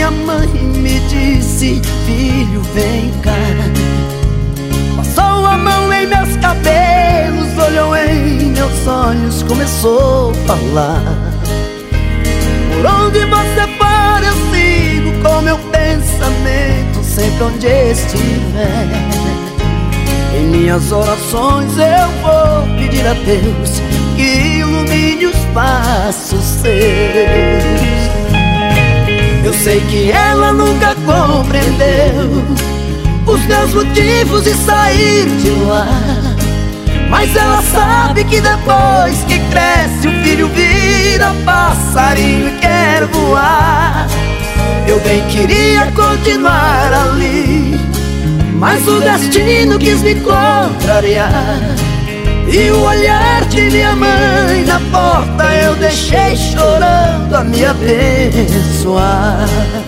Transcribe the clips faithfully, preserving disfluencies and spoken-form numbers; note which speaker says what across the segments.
Speaker 1: minha mãe me disse: filho, vem cá. Passou a mão em meus cabelos, olhou em meus olhos, começou a falar: por onde você for eu sigo com meu pensamento, sempre onde estiver. Em minhas orações eu vou pedir a Deus que ilumine os passos seus. Eu sei que ela nunca compreendeu os meus motivos de sair de lá, mas ela sabe que depois que cresce o filho vira passarinho e quer voar. Eu bem queria continuar ali, mas o destino quis me contrariar. E o olhar de minha mãe na porta eu deixei chorando a me abençoar.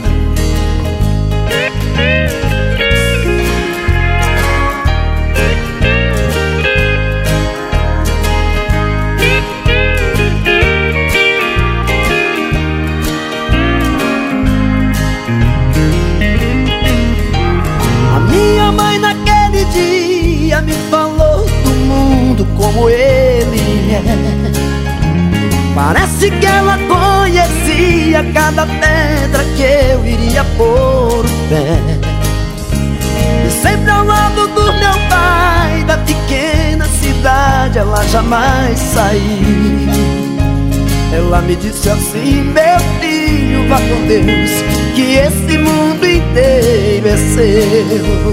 Speaker 1: A minha mãe naquele dia me falou do mundo como ele é. Parece que ela conhecia cada pedra que eu iria pôr o pé. E sempre ao lado do meu pai, da pequena cidade, ela jamais saiu. Ela me disse assim: meu filho, vá com Deus, que esse mundo inteiro é seu.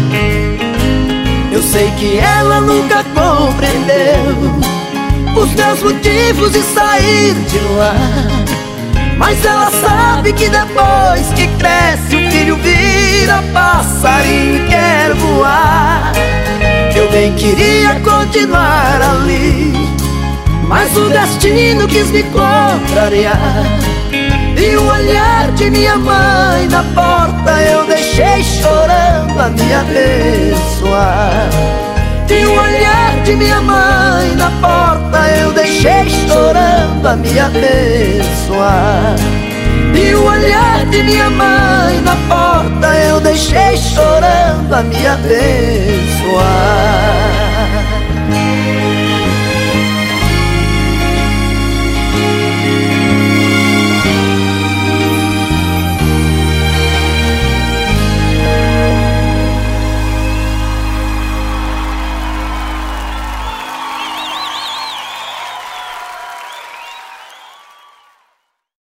Speaker 1: Eu sei que ela nunca compreendeu os meus motivos de sair de lá, mas ela sabe que depois que cresce o filho vira passarinho e quer voar. Eu bem queria continuar ali, mas o destino quis me contrariar. E o olhar de minha mãe na porta eu deixei chorando a me abençoar. E o olhar de minha mãe na porta eu deixei chorando a me abençoar. E o olhar de minha mãe na porta eu deixei chorando a me abençoar.